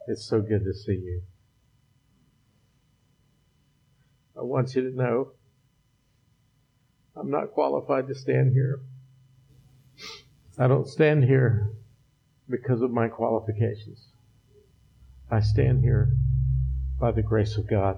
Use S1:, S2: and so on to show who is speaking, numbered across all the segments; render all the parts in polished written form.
S1: It's so good to see you. I want you to know I'm not qualified to stand here. I don't stand here because of my qualifications. I stand here by the grace of God.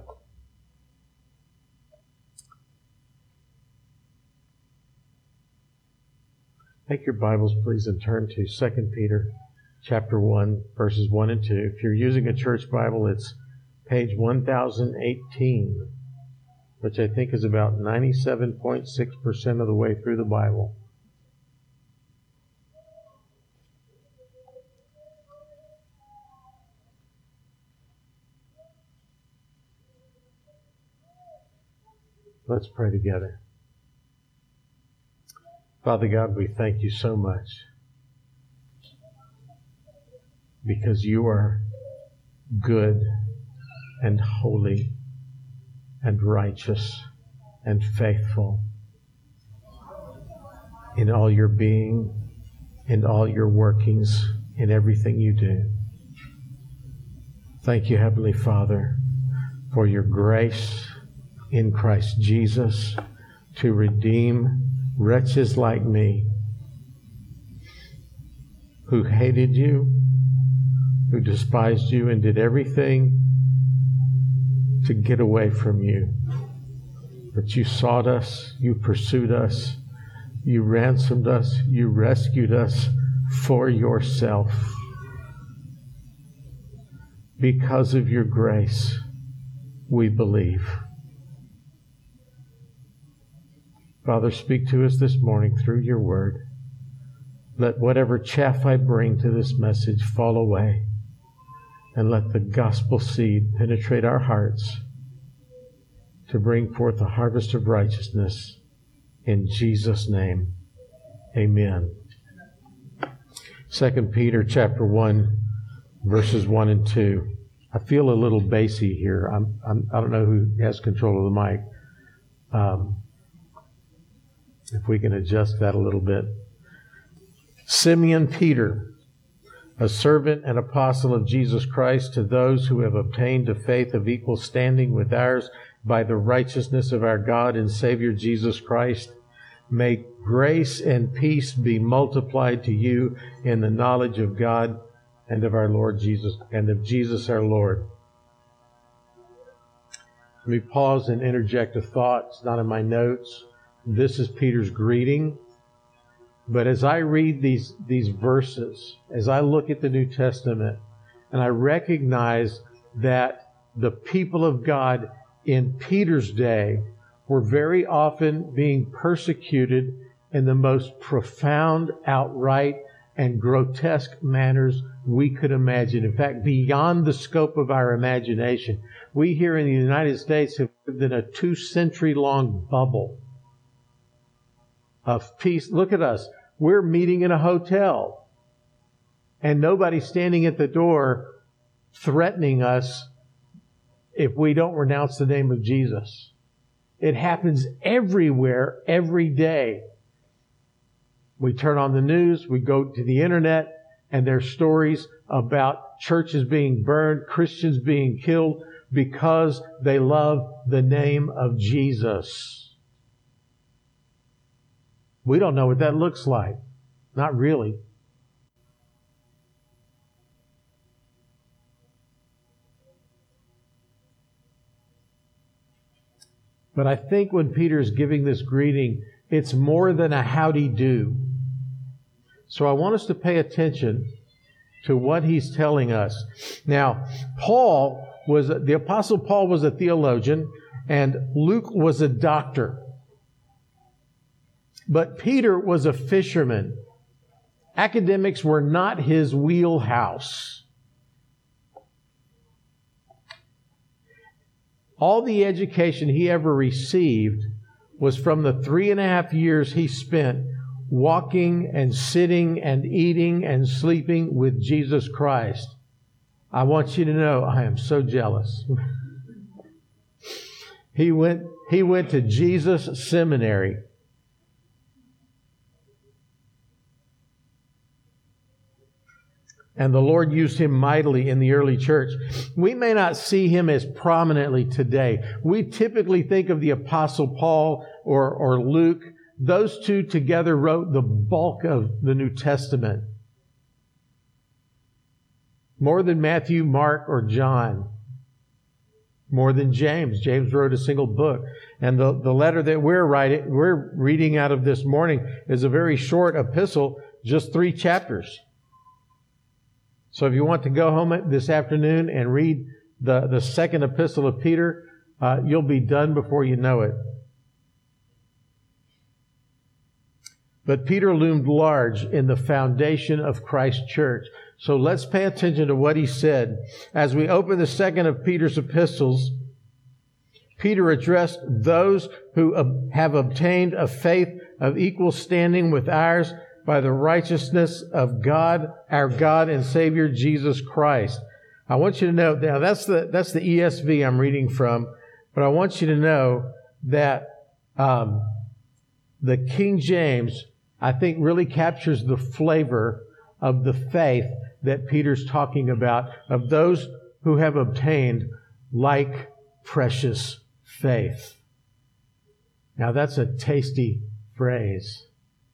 S1: Take your Bibles, please, and turn to 2 Peter chapter 1, verses 1 and 2. If you're using a church Bible, it's page 1018, which I think is about 97.6% of the way through the Bible. Let's pray together. Father God, we thank you so much because you are good and holy and righteous and faithful in all your being, in all your workings, in everything you do. Thank you, Heavenly Father, for your grace in Christ Jesus to redeem wretches like me who hated you, who despised you, and did everything to get away from you. But you sought us, you pursued us, you ransomed us, you rescued us for yourself. Because of your grace, we believe. Father, speak to us this morning through your word. Let whatever chaff I bring to this message fall away, and let the gospel seed penetrate our hearts to bring forth a harvest of righteousness. In Jesus' name, amen. 2 Peter chapter 1, verses 1 and 2. I feel a little bassy here. I don't know who has control of the mic. If we can adjust that a little bit. Simeon Peter, a servant and apostle of Jesus Christ, to those who have obtained a faith of equal standing with ours by the righteousness of our God and Savior Jesus Christ, may grace and peace be multiplied to you in the knowledge of God and of our Lord Jesus, and of Jesus our Lord. Let me pause and interject a thought. It's not in my notes. This is Peter's greeting. But as I read these verses, as I look at the New Testament, and I recognize that the people of God in Peter's day were very often being persecuted in the most profound, outright, and grotesque manners we could imagine. In fact, beyond the scope of our imagination. We here in the United States have lived in a 2-century-long bubble of peace. Look at us. We're meeting in a hotel, and nobody's standing at the door threatening us if we don't renounce the name of Jesus. It happens everywhere, every day. We turn on the news, we go to the internet, and there's stories about churches being burned, Christians being killed because they love the name of Jesus. We don't know what that looks like. Not really. But I think when Peter is giving this greeting, it's more than a howdy do. So I want us to pay attention to what he's telling us. Now, the Apostle Paul was a theologian, and Luke was a doctor. But Peter was a fisherman. Academics were not his wheelhouse. All the education he ever received was from the 3.5 years he spent walking and sitting and eating and sleeping with Jesus Christ. I want you to know I am so jealous. He went to Jesus Seminary. And the Lord used him mightily in the early church. We may not see him as prominently today. We typically think of the Apostle Paul or Luke. Those two together wrote the bulk of the New Testament. More than Matthew, Mark, or John. More than James. James wrote a single book. And the letter that we're reading out of this morning is a very short epistle, just 3 chapters. So if you want to go home this afternoon and read the second epistle of Peter, you'll be done before you know it. But Peter loomed large in the foundation of Christ's church. So let's pay attention to what he said. As we open the second of Peter's epistles, Peter addressed those who have obtained a faith of equal standing with ours by the righteousness of God, our God and Savior, Jesus Christ. I want you to know, now that's the ESV I'm reading from, but I want you to know that the King James, I think, really captures the flavor of the faith that Peter's talking about, of those who have obtained like precious faith. Now that's a tasty phrase.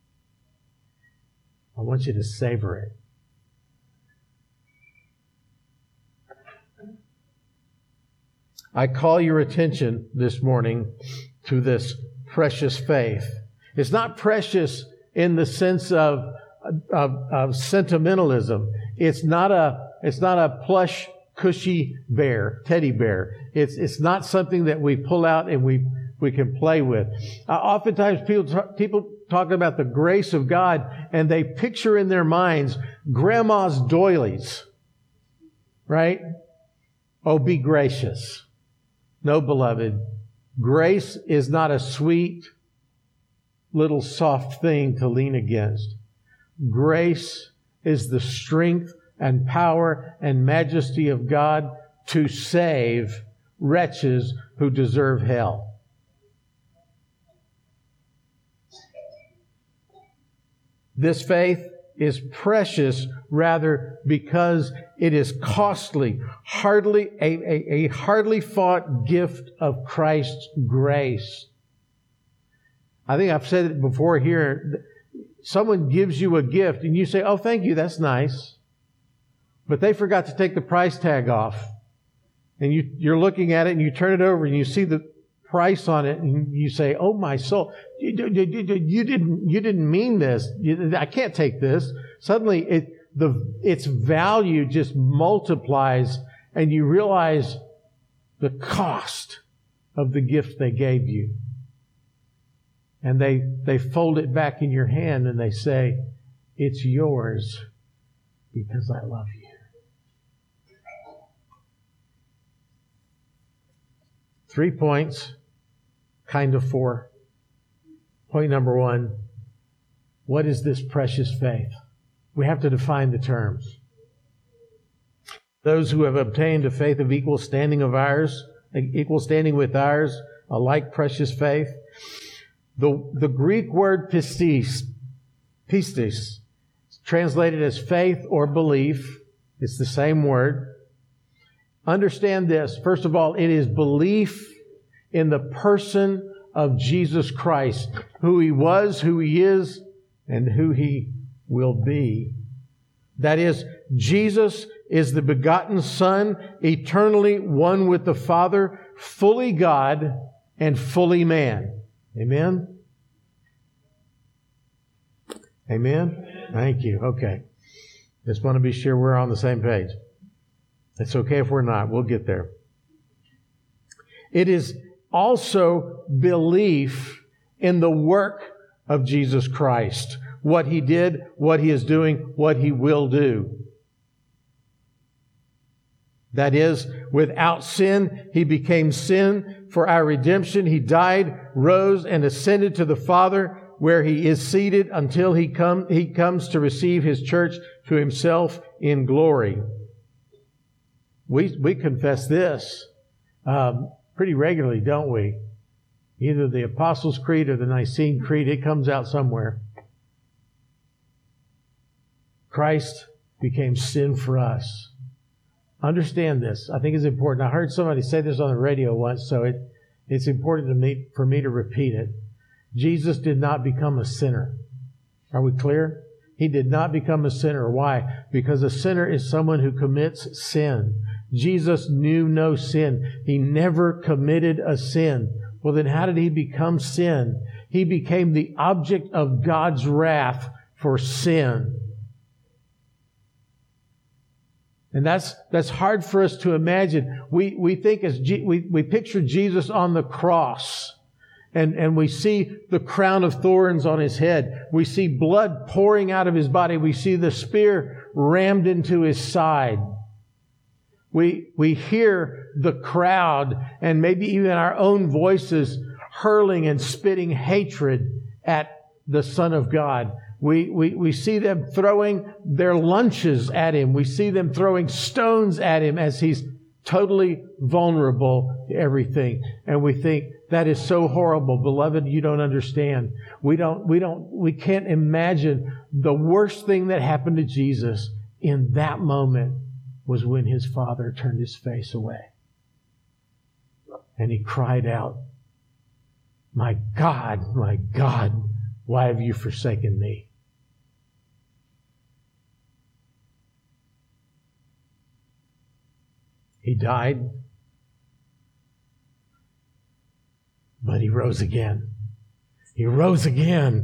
S1: I want you to savor it. I call your attention this morning to this precious faith. It's not precious in the sense of sentimentalism. It's not a plush, cushy bear, teddy bear. It's not something that we pull out and we can play with. Oftentimes people talk about the grace of God and they picture in their minds grandma's doilies, right? Oh, be gracious. No, beloved, grace is not a sweet little soft thing to lean against. Grace is the strength and power and majesty of God to save wretches who deserve hell. This faith is precious, rather, because it is costly, a hardly fought gift of Christ's grace. I think I've said it before here. Someone gives you a gift and you say, "Oh, thank you, that's nice." But they forgot to take the price tag off. And you're looking at it and you turn it over and you see the price on it and you say, "Oh, my soul, you didn't mean this. I can't take this." Suddenly its value just multiplies and you realize the cost of the gift they gave you. And they fold it back in your hand and they say, "It's yours because I love you." 3 points, kind of 4. Point number 1, what is this precious faith? We have to define the terms. Those who have obtained a faith of equal standing with ours, a like precious faith. The Greek word pistis, translated as faith or belief. It's the same word. Understand this. First of all, it is belief in the person of Jesus Christ, who He was, who He is, and who He will be. That is, Jesus is the begotten Son, eternally one with the Father, fully God and fully man. Amen? Amen? Thank you. Okay. Just want to be sure we're on the same page. It's okay if we're not. We'll get there. It is also belief in the work of Jesus Christ. What He did, what He is doing, what He will do. That is, without sin, He became sin for our redemption. He died, rose, and ascended to the Father, where He is seated until He comes to receive His church to Himself in glory. We confess this pretty regularly, don't we? Either the Apostles' Creed or the Nicene Creed, it comes out somewhere. Christ became sin for us. Understand this. I think it's important. I heard somebody say this on the radio once, so it's important for me to repeat it. Jesus did not become a sinner. Are we clear? He did not become a sinner. Why? Because a sinner is someone who commits sin. Jesus knew no sin. He never committed a sin. Well, then how did He become sin? He became the object of God's wrath for sin. And that's hard for us to imagine. We think we picture Jesus on the cross. And we see the crown of thorns on His head. We see blood pouring out of His body. We see the spear rammed into His side. We hear the crowd and maybe even our own voices hurling and spitting hatred at the Son of God. We see them throwing their lunches at Him. We see them throwing stones at Him as He's totally vulnerable to everything. And we think, that is so horrible. Beloved, you don't understand. We can't imagine the worst thing that happened to Jesus in that moment was when His Father turned His face away. And He cried out, my God, why have you forsaken me? He died, but He rose again. He rose again.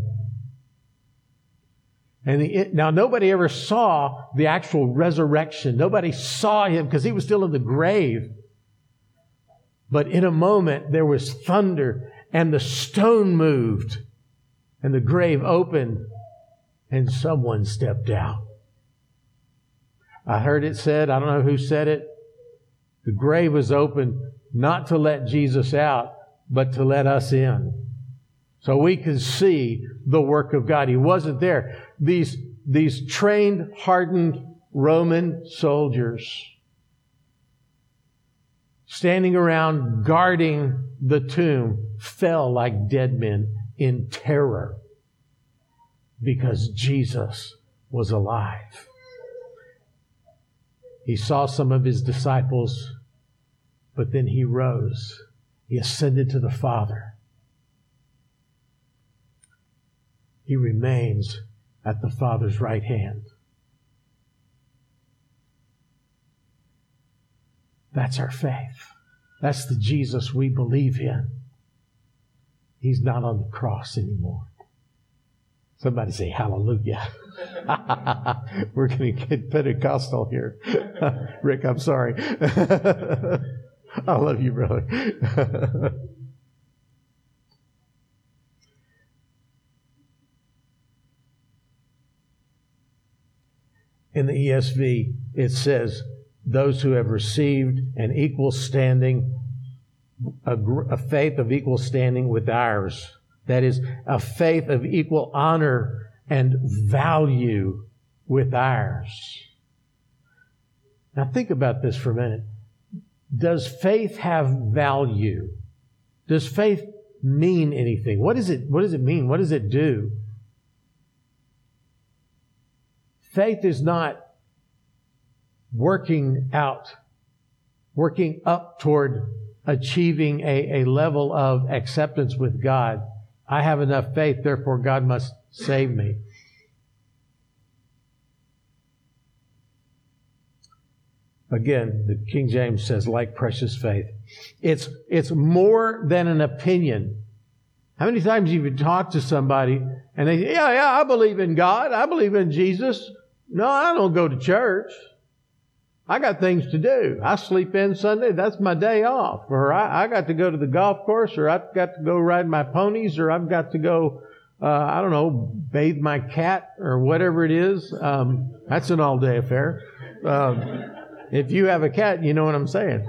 S1: And now nobody ever saw the actual resurrection. Nobody saw Him because He was still in the grave. But in a moment there was thunder and the stone moved and the grave opened and someone stepped out. I heard it said, I don't know who said it, the grave was open not to let Jesus out, but to let us in. So we could see the work of God. He wasn't there. These trained, hardened Roman soldiers standing around guarding the tomb fell like dead men in terror because Jesus was alive. He saw some of His disciples, but then He rose. He ascended to the Father. He remains at the Father's right hand. That's our faith. That's the Jesus we believe in. He's not on the cross anymore. Somebody say hallelujah. We're going to get Pentecostal here. Rick, I'm sorry. I love you, brother. In the ESV, it says, those who have received an equal standing, a faith of equal standing with ours. That is, a faith of equal honor and value with ours. Now think about this for a minute. Does faith have value? Does faith mean anything? What does it mean? What does it do? Faith is not working up toward achieving a level of acceptance with God. I have enough faith, therefore God must save me. Again, the King James says, like precious faith. It's more than an opinion. How many times have you talked to somebody and they say, yeah, I believe in God. I believe in Jesus. No, I don't go to church. I got things to do. I sleep in Sunday. That's my day off. Or I got to go to the golf course, or I've got to go ride my ponies, or I've got to go, bathe my cat, or whatever it is. That's an all-day affair. If you have a cat, you know what I'm saying.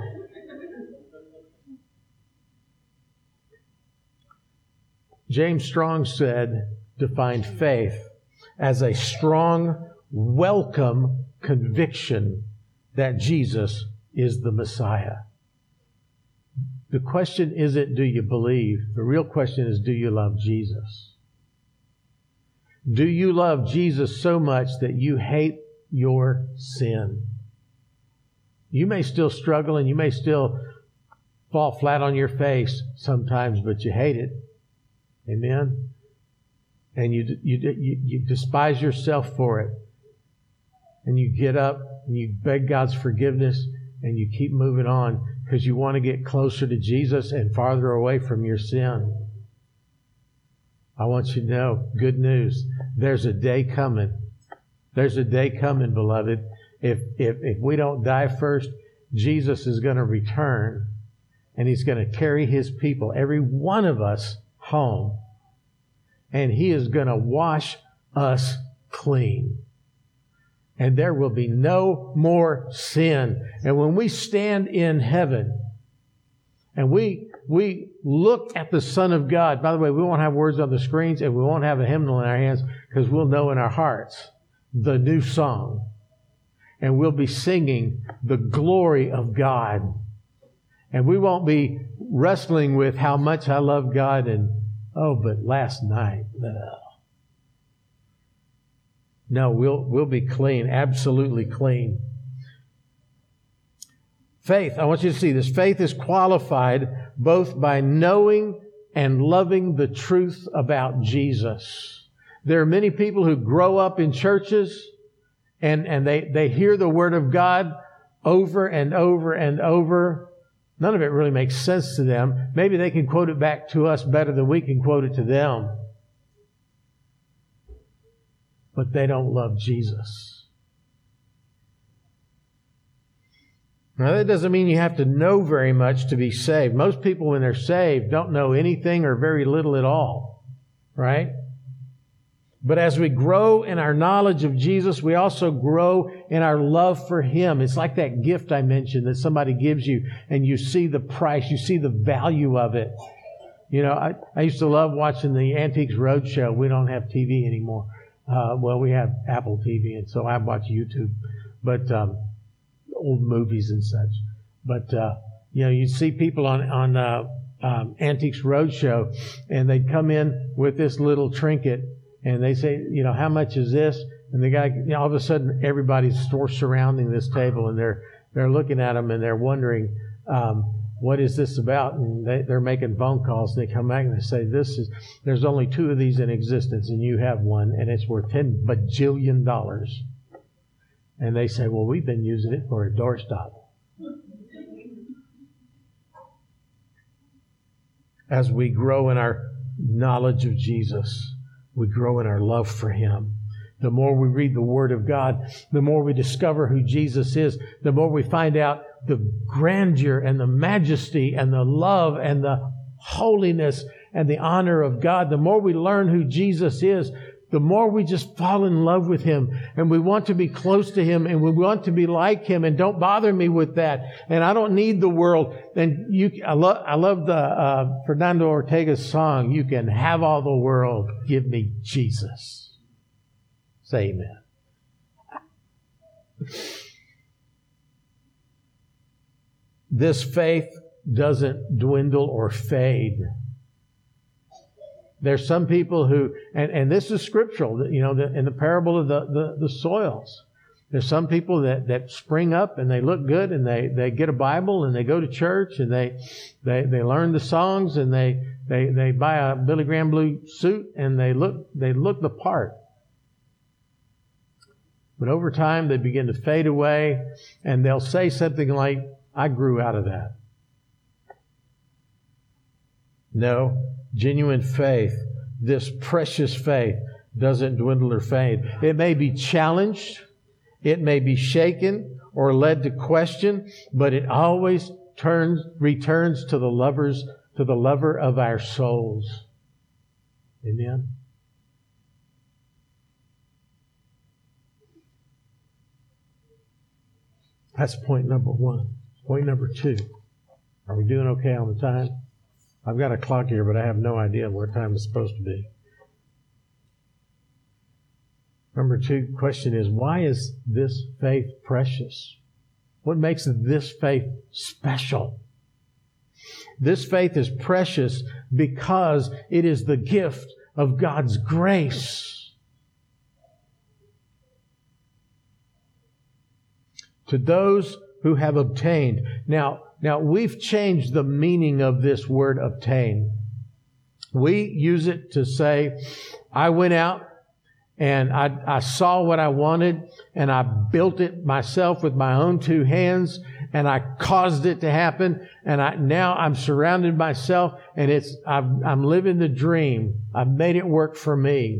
S1: James Strong defined faith as a strong, welcome conviction that Jesus is the Messiah. The question isn't, do you believe? The real question is, do you love Jesus? Do you love Jesus so much that you hate your sin. You may still struggle and you may still fall flat on your face sometimes, but you hate it. Amen? And you despise yourself for it. And you get up and you beg God's forgiveness and you keep moving on because you want to get closer to Jesus and farther away from your sin. I want you to know, good news, there's a day coming. There's a day coming, beloved. If we don't die first, Jesus is going to return and He's going to carry His people, every one of us, home. And He is going to wash us clean. And there will be no more sin. And when we stand in heaven and we look at the Son of God, by the way, we won't have words on the screens and we won't have a hymnal in our hands because we'll know in our hearts the new song. And we'll be singing the glory of God. And we won't be wrestling with how much I love God and, but last night, no, we'll be clean, absolutely clean. Faith, I want you to see this. Faith is qualified both by knowing and loving the truth about Jesus. There are many people who grow up in churches and they hear the Word of God over and over and over. None of it really makes sense to them. Maybe they can quote it back to us better than we can quote it to them. But they don't love Jesus. Now, that doesn't mean you have to know very much to be saved. Most people, when they're saved, don't know anything or very little at all. Right? But as we grow in our knowledge of Jesus, we also grow in our love for Him. It's like that gift I mentioned that somebody gives you and you see the price, you see the value of it. You know, I used to love watching the Antiques Roadshow. We don't have TV anymore. We have Apple TV, and so I watch YouTube, but old movies and such. But you see people on Antiques Roadshow, and they'd come in with this little trinket, and they say, how much is this? And the guy, all of a sudden, everybody's surrounding this table, and they're looking at them, and they're wondering, what is this about? And they're making phone calls. They come back and they say, there's only 2 of these in existence and you have one and it's worth $10 bajillion. And they say, well, we've been using it for a doorstop. As we grow in our knowledge of Jesus, we grow in our love for Him. The more we read the Word of God, the more we discover who Jesus is, the more we find out the grandeur and the majesty and the love and the holiness and the honor of God. The more we learn who Jesus is, the more we just fall in love with Him and we want to be close to Him and we want to be like Him, and don't bother me with that. And I don't need the world. And I love the Fernando Ortega's song, "You can have all the world, give me Jesus." Say amen. This faith doesn't dwindle or fade. There's some people who, and this is scriptural, in the parable of the soils. There's some people that spring up and they look good and they get a Bible and they go to church and they learn the songs and they buy a Billy Graham blue suit and they look the part. But over time they begin to fade away and they'll say something like, I grew out of that. No, genuine faith, this precious faith, doesn't dwindle or fade. It may be challenged, it may be shaken or led to question, but it always returns to the lover of our souls. Amen. That's point number 1. Point number 2. Are we doing okay on the time? I've got a clock here, but I have no idea what time it's supposed to be. Number 2 question is, why is this faith precious? What makes this faith special? This faith is precious because it is the gift of God's grace. To those who have obtained. Now we've changed the meaning of this word obtain. We use it to say, I went out and I saw what I wanted and I built it myself with my own two hands and I caused it to happen and now I'm surrounded myself and I'm living the dream. I've made it work for me.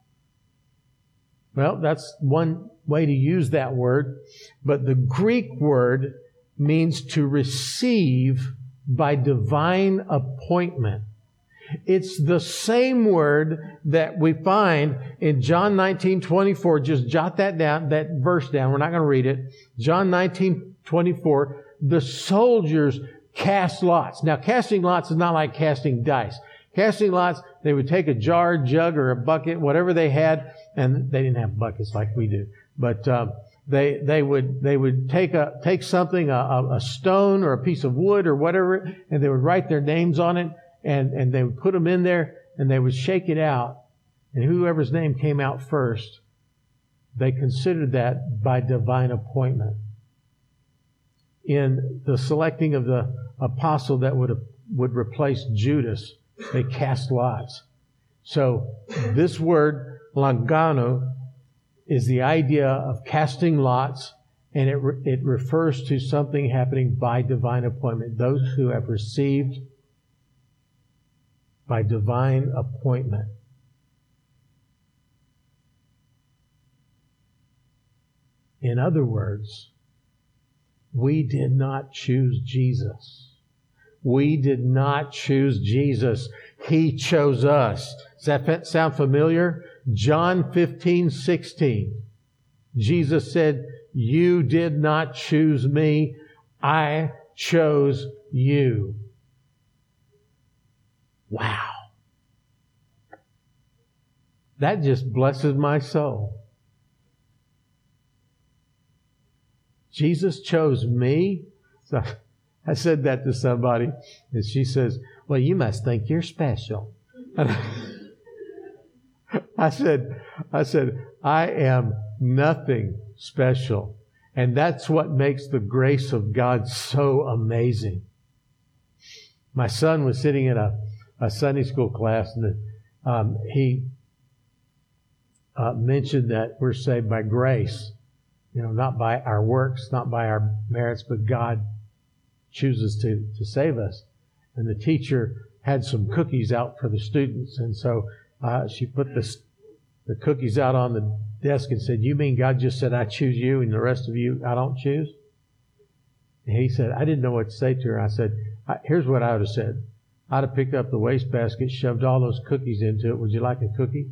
S1: Well, that's one way to use that word, but the Greek word means to receive by divine appointment. It's the same word that we find in John 19:24. Just jot that down, that verse down. We're not going to read it. John 19:24. The soldiers cast lots. Now, casting lots is not like casting dice. Casting lots, they would take a jar, jug, or a bucket, whatever they had, and they didn't have buckets like we do. But they would take something, a stone or a piece of wood or whatever, and they would write their names on it, and they would put them in there, and they would shake it out, and whoever's name came out first, they considered that by divine appointment. In the selecting of the apostle that would replace Judas, they cast lots. So this word langano is the idea of casting lots, and it refers to something happening by divine appointment. Those who have received by divine appointment. In other words, we did not choose Jesus. We did not choose Jesus. He chose us. Does that sound familiar? John 15:16. Jesus said, "You did not choose me. I chose you." Wow. That just blesses my soul. Jesus chose me. So I said that to somebody, and she says, "Well, you must think you're special." I said, I am nothing special. And that's what makes the grace of God so amazing. My son was sitting in a Sunday school class, and he mentioned that we're saved by grace. Not by our works, not by our merits, but God chooses to save us. And the teacher had some cookies out for the students, and so she put the cookies out on the desk and said, "You mean God just said, I choose you, and the rest of you I don't choose?" And he said, I didn't know what to say to her. I said, here's what I would have said. I'd have picked up the wastebasket, shoved all those cookies into it. Would you like a cookie?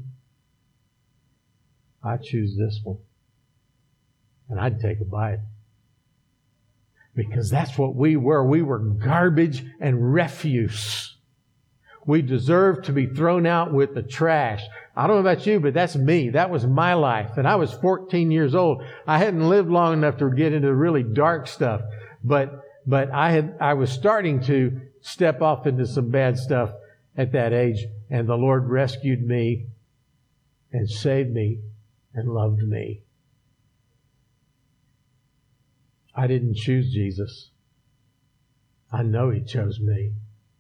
S1: I choose this one. And I'd take a bite. Because that's what we were. We were garbage and refuse. We deserved to be thrown out with the trash. I don't know about you, but that's me. That was my life. And I was 14 years old. I hadn't lived long enough to get into really dark stuff. But I was starting to step off into some bad stuff at that age. And the Lord rescued me and saved me and loved me. I didn't choose Jesus. I know He chose me.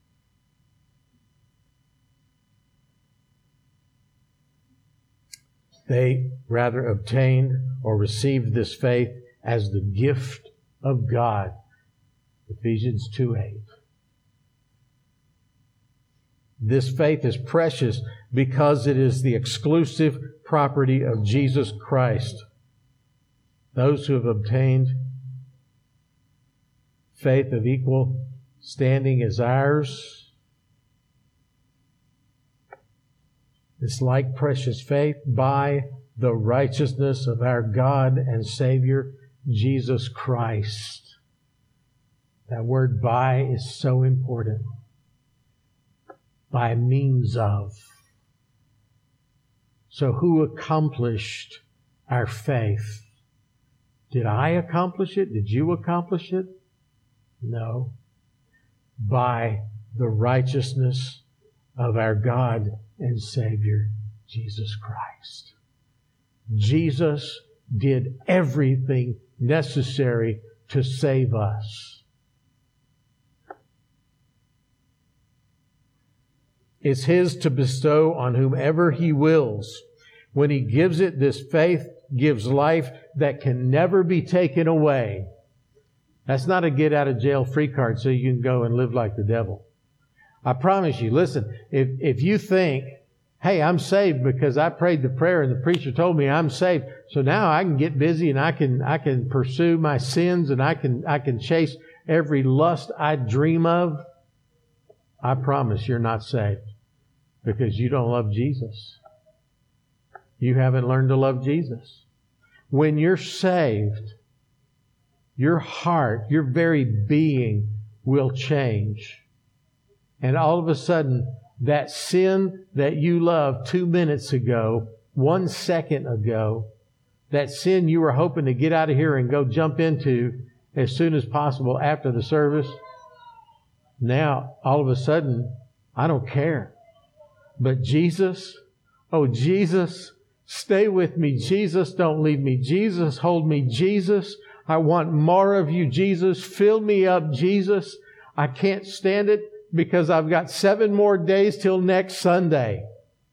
S1: They rather obtained or received this faith as the gift of God. Ephesians 2:8. This faith is precious because it is the exclusive property of Jesus Christ. Those who have obtained faith of equal standing as ours, this like precious faith by the righteousness of our God and Savior, Jesus Christ. That word "by" is so important. By means of. So who accomplished our faith? Did I accomplish it? Did you accomplish it? No. By the righteousness of our God and Savior, Jesus Christ. Jesus did everything necessary to save us. It's His to bestow on whomever He wills. When He gives it, this faith gives life that can never be taken away. That's not a get out of jail free card so you can go and live like the devil. I promise you, listen, if you think, hey, I'm saved because I prayed the prayer and the preacher told me I'm saved, so now I can get busy and I can pursue my sins and I can chase every lust I dream of, I promise you're not saved because you don't love Jesus. You haven't learned to love Jesus. When you're saved, your heart, your very being will change. And all of a sudden, that sin that you loved 2 minutes ago, 1 second ago, that sin you were hoping to get out of here and go jump into as soon as possible after the service, now, all of a sudden, I don't care. But Jesus, oh Jesus, stay with me. Jesus, don't leave me. Jesus, hold me. Jesus, I want more of you. Jesus, fill me up. Jesus, I can't stand it because I've got 7 more days till next Sunday.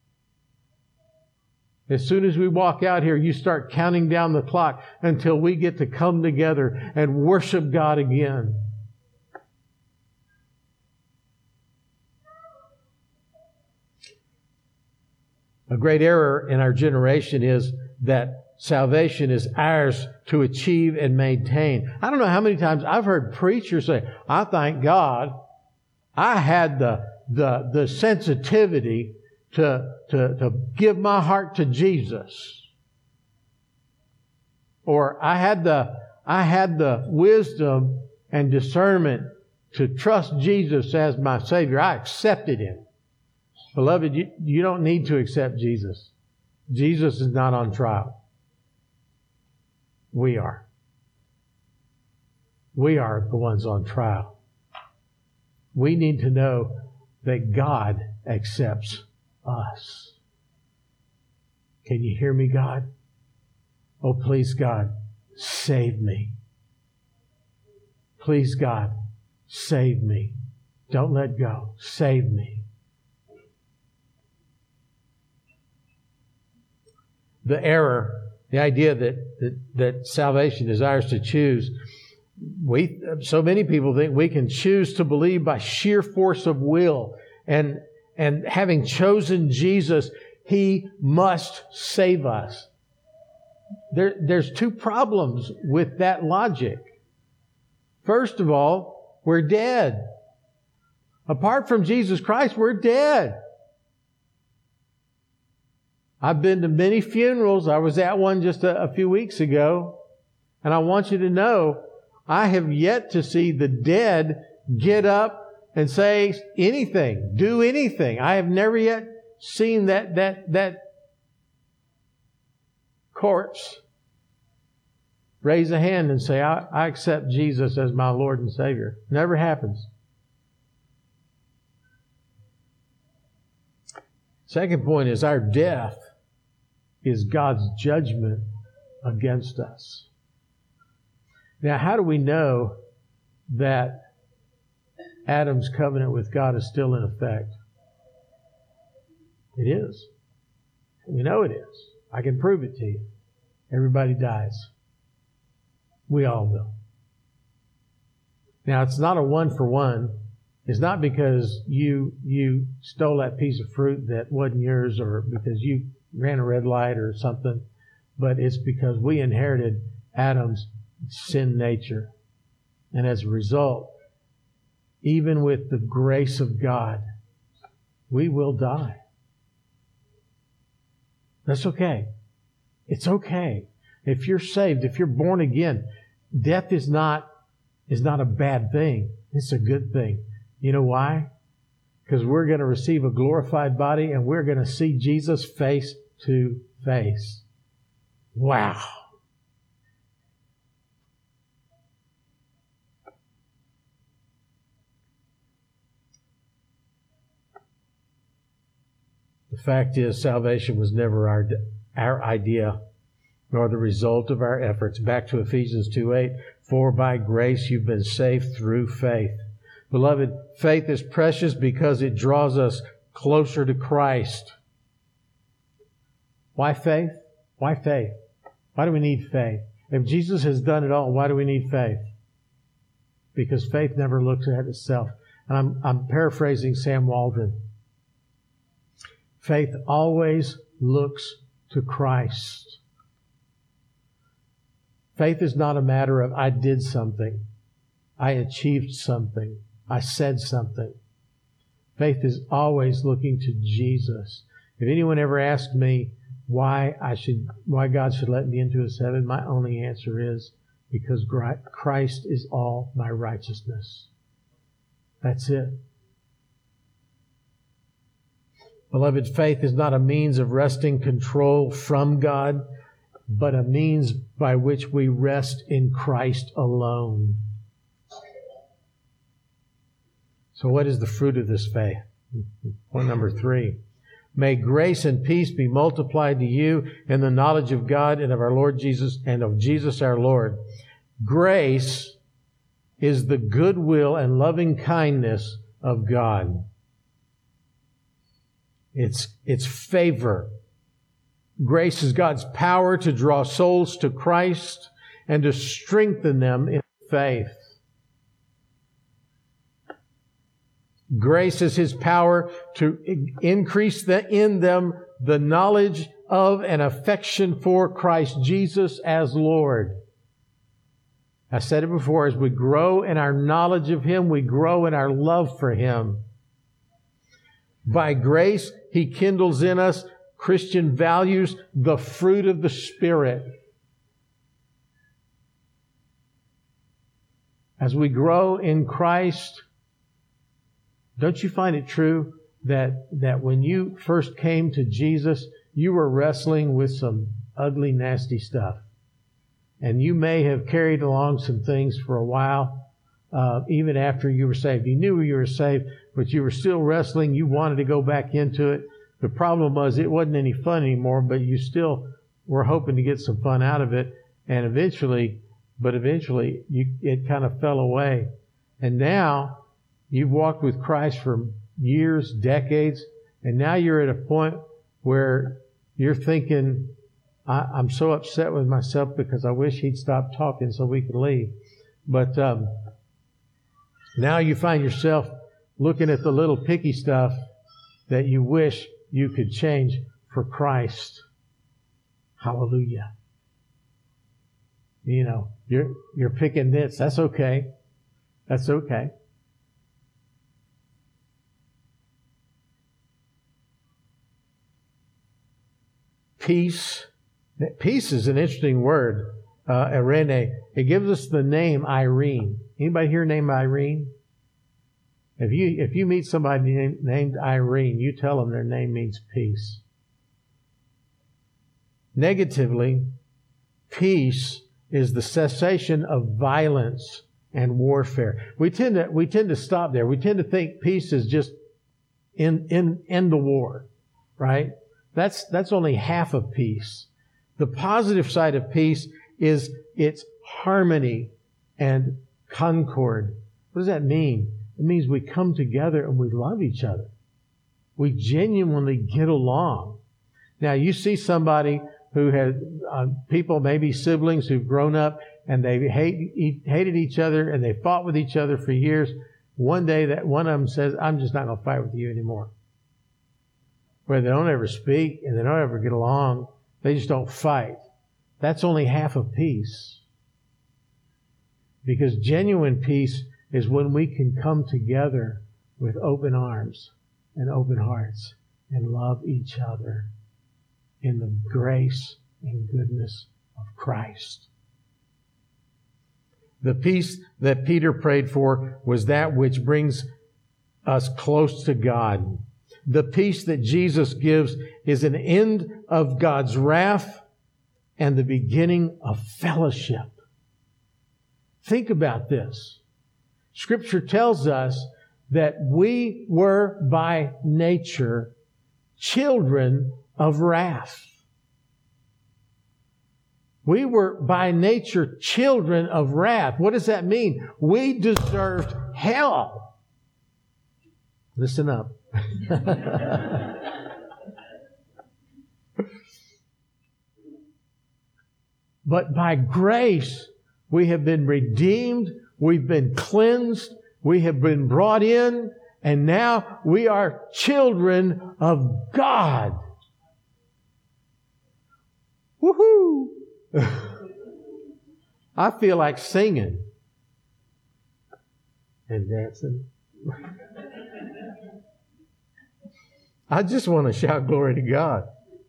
S1: As soon as we walk out here, you start counting down the clock until we get to come together and worship God again. A great error in our generation is that salvation is ours to achieve and maintain. I don't know how many times I've heard preachers say, I thank God I had the sensitivity to give my heart to Jesus. Or I had the wisdom and discernment to trust Jesus as my Savior. I accepted Him. Beloved, you don't need to accept Jesus. Jesus is not on trial. We are. We are the ones on trial. We need to know that God accepts us. Can you hear me, God? Oh, please, God, save me. Please, God, save me. Don't let go. Save me. The error, the idea that salvation is ours to choose. So many people think we can choose to believe by sheer force of will. And having chosen Jesus, He must save us. There's 2 problems with that logic. First of all, we're dead. Apart from Jesus Christ, we're dead. I've been to many funerals. I was at one just a few weeks ago. And I want you to know, I have yet to see the dead get up and say anything, do anything. I have never yet seen that corpse raise a hand and say, I accept Jesus as my Lord and Savior. Never happens. Second point is our death is God's judgment against us. Now, how do we know that Adam's covenant with God is still in effect? It is. We know it is. I can prove it to you. Everybody dies. We all will. Now, it's not a 1-for-1. It's not because you stole that piece of fruit that wasn't yours or because you ran a red light or something, but it's because we inherited Adam's sin nature. And as a result, even with the grace of God, we will die. That's okay. It's okay. If you're saved, if you're born again, death is not a bad thing. It's a good thing. You know why? Because we're going to receive a glorified body and we're going to see Jesus face to face. Wow. The fact is, salvation was never our idea. nor the result of our efforts. Back to Ephesians 2:8. For by grace you've been saved through faith. Beloved, faith is precious because it draws us closer to Christ. Why faith? Why faith? Why do we need faith? If Jesus has done it all, why do we need faith? Because faith never looks at itself. And I'm paraphrasing Sam Waldron. Faith always looks to Christ. Faith is not a matter of I did something, I achieved something, I said something. Faith is always looking to Jesus. If anyone ever asked me why God should let me into His heaven, my only answer is because Christ is all my righteousness. That's it. Beloved, faith is not a means of wresting control from God, but a means by which we rest in Christ alone. So what is the fruit of this faith? Point number 3. May grace and peace be multiplied to you in the knowledge of God and of our Lord Jesus and of Jesus our Lord. Grace is the goodwill and loving kindness of God. It's favor. Grace is God's power to draw souls to Christ and to strengthen them in faith. Grace is His power to increase in them the knowledge of and affection for Christ Jesus as Lord. I said it before, as we grow in our knowledge of Him, we grow in our love for Him. By grace, He kindles in us Christian values, the fruit of the Spirit. As we grow in Christ, don't you find it true that when you first came to Jesus, you were wrestling with some ugly, nasty stuff? And you may have carried along some things for a while, even after you were saved. You knew you were saved, but you were still wrestling. You wanted to go back into it. The problem was it wasn't any fun anymore, but you still were hoping to get some fun out of it. And eventually, it kind of fell away. And now you've walked with Christ for years, decades, and now you're at a point where you're thinking, I'm so upset with myself because I wish He'd stop talking so we could leave. But now you find yourself looking at the little picky stuff that you wish you could change for Christ. Hallelujah. You know, you're picking nits. That's okay. That's okay. Peace. Peace is an interesting word, Irene. It gives us the name Irene. Anybody here named Irene? If you meet somebody named Irene, you tell them their name means peace. Negatively, peace is the cessation of violence and warfare. We tend to stop there. We tend to think peace is just end the war, right? That's only half of peace. The positive side of peace is its harmony and concord. What does that mean? It means we come together and we love each other. We genuinely get along. Now, you see somebody who has people, maybe siblings who've grown up and they hated each other and they fought with each other for years. One day that one of them says, I'm just not going to fight with you anymore. Where they don't ever speak and they don't ever get along. They just don't fight. That's only half of peace. Because genuine peace is when we can come together with open arms and open hearts and love each other in the grace and goodness of Christ. The peace that Peter prayed for was that which brings us close to God. The peace that Jesus gives is an end of God's wrath and the beginning of fellowship. Think about this. Scripture tells us that we were by nature children of wrath. We were by nature children of wrath. What does that mean? We deserved hell. Listen up. But by grace, we have been redeemed. We've been cleansed. We have been brought in. And now we are children of God. Woohoo! I feel like singing and dancing. I just want to shout glory to God.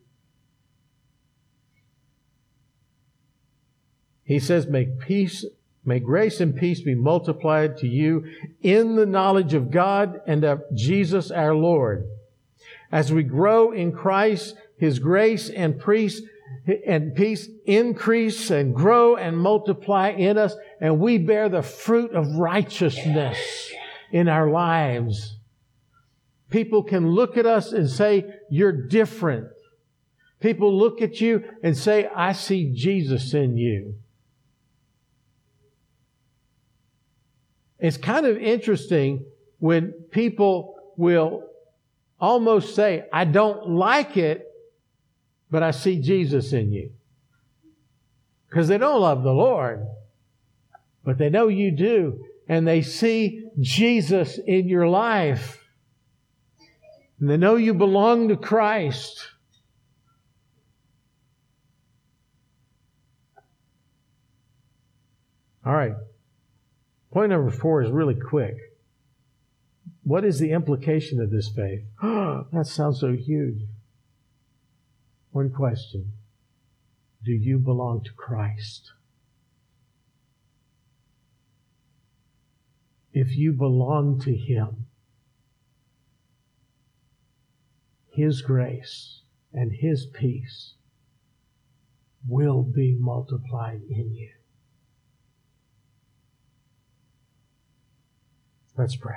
S1: He says, may grace and peace be multiplied to you in the knowledge of God and of Jesus our Lord. As we grow in Christ, His grace and peace increase and grow and multiply in us, and we bear the fruit of righteousness in our lives. People can look at us and say, you're different. People look at you and say, I see Jesus in you. It's kind of interesting when people will almost say, I don't like it, but I see Jesus in you. Because they don't love the Lord, but they know you do. And they see Jesus in your life. And they know you belong to Christ. All right. Point number 4 is really quick. What is the implication of this faith? That sounds so huge. One question. Do you belong to Christ? If you belong to Him, His grace and His peace will be multiplied in you. Let's pray.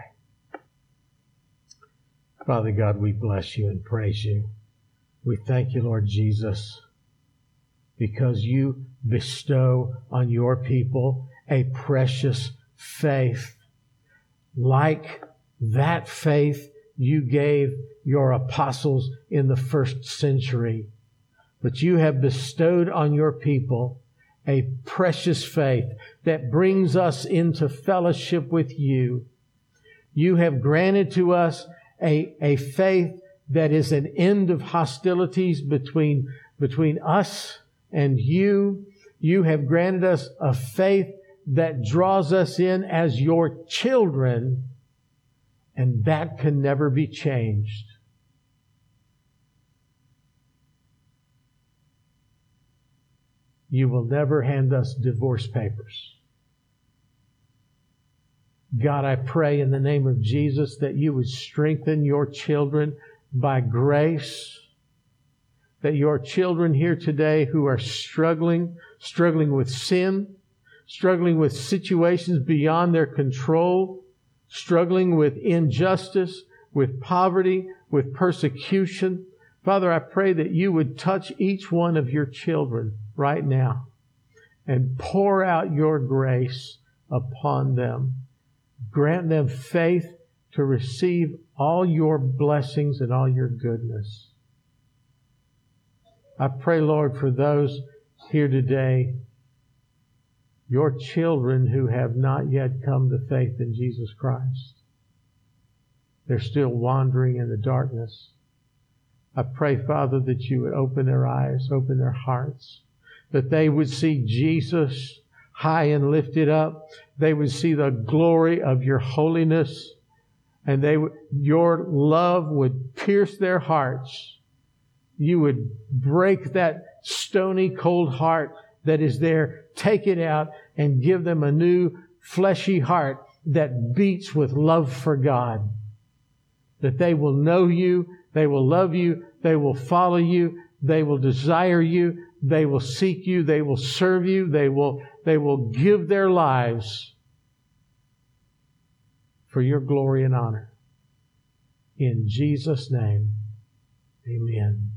S1: Father God, we bless you and praise you. We thank you, Lord Jesus, because you bestow on your people a precious faith. Like that faith you gave your apostles in the first century. But you have bestowed on your people a precious faith that brings us into fellowship with you. You have granted to us a faith that is an end of hostilities between us and you. You have granted us a faith that draws us in as your children, and that can never be changed. You will never hand us divorce papers. God, I pray in the name of Jesus that you would strengthen your children by grace, that your children here today who are struggling with sin, struggling with situations beyond their control, struggling with injustice, with poverty, with persecution. Father, I pray that you would touch each one of your children right now and pour out your grace upon them. Grant them faith to receive all your blessings and all your goodness. I pray, Lord, for those here today, your children who have not yet come to faith in Jesus Christ. They're still wandering in the darkness. I pray, Father, that you would open their eyes, open their hearts, that they would see Jesus high and lifted up. They would see the glory of your holiness, and your love would pierce their hearts. You would break that stony, cold heart that is there, take it out, and give them a new fleshy heart that beats with love for God. That they will know you, they will love you, they will follow you, they will desire you, they will seek you, they will serve you, they will give their lives for your glory and honor. In Jesus' name, amen.